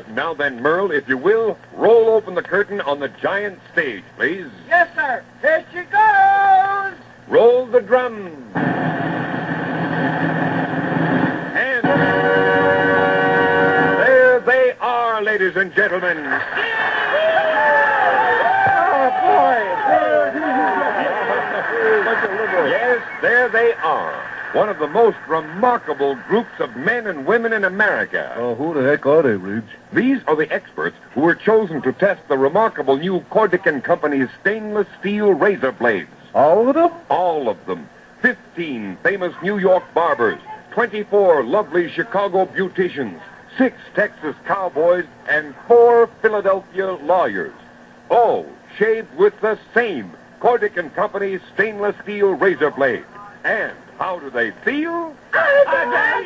Now then, Merle, if you will, roll open the curtain on the giant stage, please. Yes, sir. Here she goes. Roll the drums. And there they are, ladies and gentlemen. Oh, boy. Yes, there they are. One of the most remarkable groups of men and women in America. Oh, who the heck are they, Ridge? These are the experts who were chosen to test the remarkable new Cordic & Company's stainless steel razor blades. All of them? All of them. 15 famous New York barbers, 24 lovely Chicago beauticians, 6 Texas cowboys, and 4 Philadelphia lawyers. All shaved with the same Cordic & Company's stainless steel razor blade. And how do they feel? All right,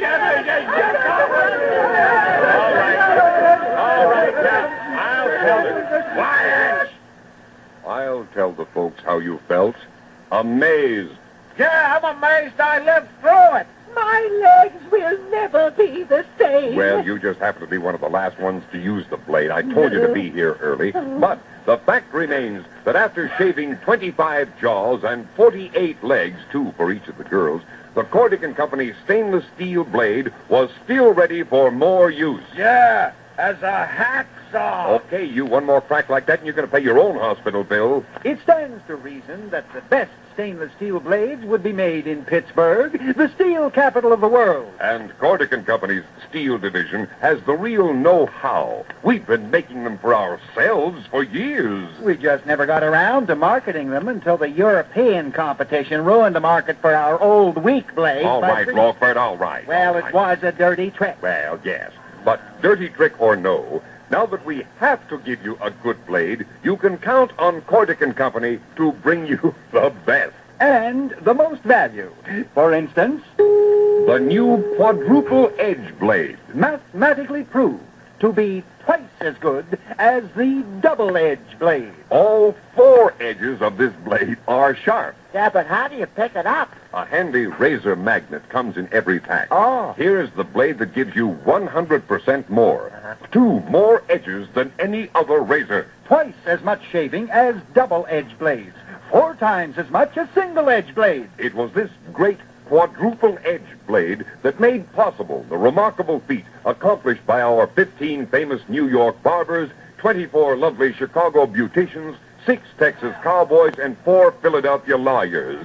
now, I'll tell them. Quiet! I'll tell the folks how you felt. Amazed. Yeah, I'm amazed I lived through it. My legs will never be the same. Well, you just happen to be one of the last ones to use the blade. I told you to be here early. But the fact remains that after shaving 25 jaws and 48 legs, 2 for each of the girls, the Cordic & Company's stainless steel blade was still ready for more use. Yeah, as a hacksaw. Okay, you one more crack like that and you're going to pay your own hospital bill. It stands to reason that the best stainless steel blades would be made in Pittsburgh, the steel capital of the world. And Cordic & Company's steel division has the real know-how. We've been making them for ourselves for years. We just never got around to marketing them until the European competition ruined the market for our old weak blades. All right, Lawford, all right. Well, all it right. was a dirty trick. Well, yes. But dirty trick or no, now that we have to give you a good blade, you can count on Cordic & Company to bring you the best. And the most value. For instance, The new quadruple edge blade. mathematically proved to be twice as good as the double-edge blade. All 4 edges of this blade are sharp. Yeah, but how do you pick it up? A handy razor magnet comes in every pack. Oh. Here's the blade that gives you 100% more. 2 more edges than any other razor. Twice as much shaving as double-edge blades. 4 times as much as single-edge blades. It was this great quadruple edge blade that made possible the remarkable feat accomplished by our 15 famous New York barbers, 24 lovely Chicago beauticians, 6 Texas cowboys, and 4 Philadelphia lawyers.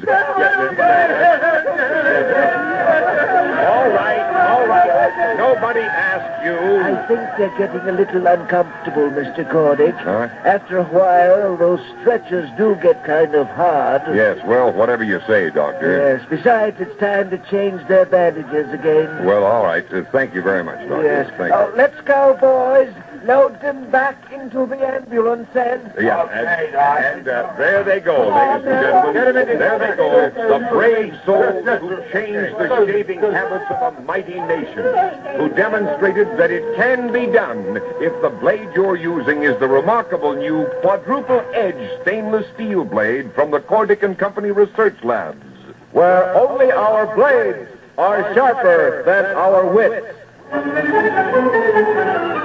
All right. Nobody asked you. I think they're getting a little uncomfortable, Mr. Cordic. Huh? After a while, those stretchers do get kind of hard. Yes, well, whatever you say, Doctor. Yes, besides, it's time to change their bandages again. Well, all right. Thank you very much, Doctor. Yes. Thank you. Let's go, boys. Load them back into the ambulance, and... Yeah, and there they go, ladies and gentlemen. There they go, the brave souls who changed the shaving habits of a mighty nation, who demonstrated that it can be done if the blade you're using is the remarkable new quadruple edge stainless steel blade from the Cordic & Company Research Labs, where only our blades are sharper than our wits.